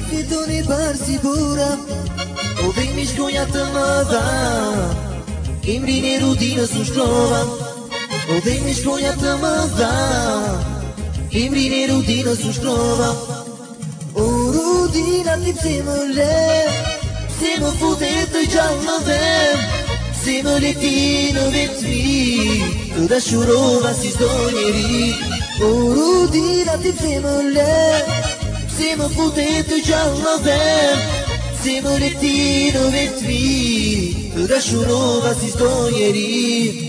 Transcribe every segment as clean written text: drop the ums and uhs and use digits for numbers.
fitoni parë si bura, o dhe mi shkronja të më dha, emrin e rudinës u shkrova, o dhe mi shkronja të më dha, emrin e rudinës u shkrova. O rudina ti pse më le, pse më fute të gjallë në dhem, pse më le ti në vetëmi, të dashurova si s'do njeri. O rudina ti pse më le, pse më fute të gjallë në dhem, pse më le ti në vetëmi, të dashurova si s'do njeri.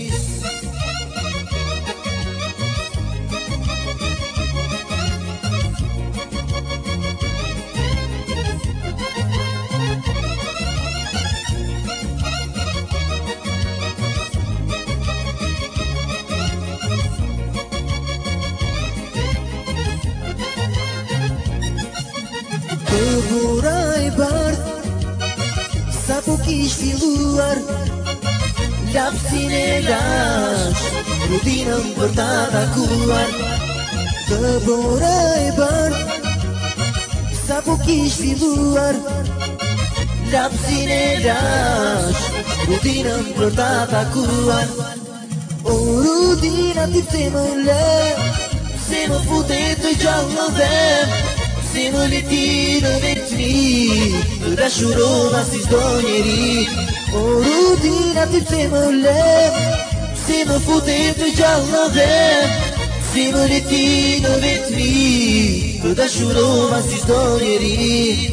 Të bura e bardh, sa po kish filluar, lapsin e lash, rudinën për ta takuar. Të bura e bardh, sa po kish filluar, lapsin e lash, rudinën për ta takuar. O rudina ti pse më le, pse më fute të gjallë në dhem, pse më le ti në vetëmi, të dashurova si s'do njeri. O rudina ti pse më le, pse më fute të gjallë në dhem, pse më le ti në vetëmi, të dashurova si s'do njeri.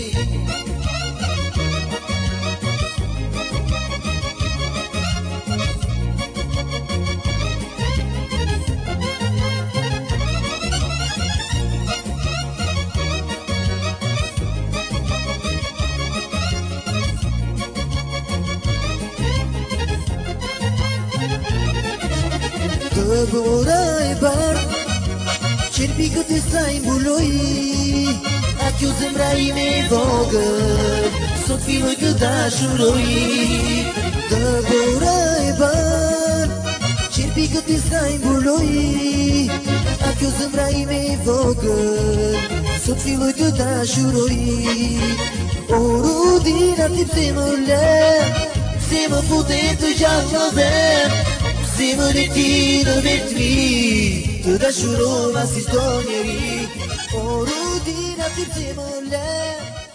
Të bura e bardh, qerpikët e saj mbuloj, a kjo zemra ime e vogël, sot filloj të dashuroj. Të bura e bardh, qerpikët e saj mbuloj, a kjo zemra ime e vogël, sot filloj të dashuroj. O rudina ti pse më le, pse më fute të gjallë në dhem, pse më le ti në vetëmi, të dashurova si s'do njeri. O rudina ti pse më le,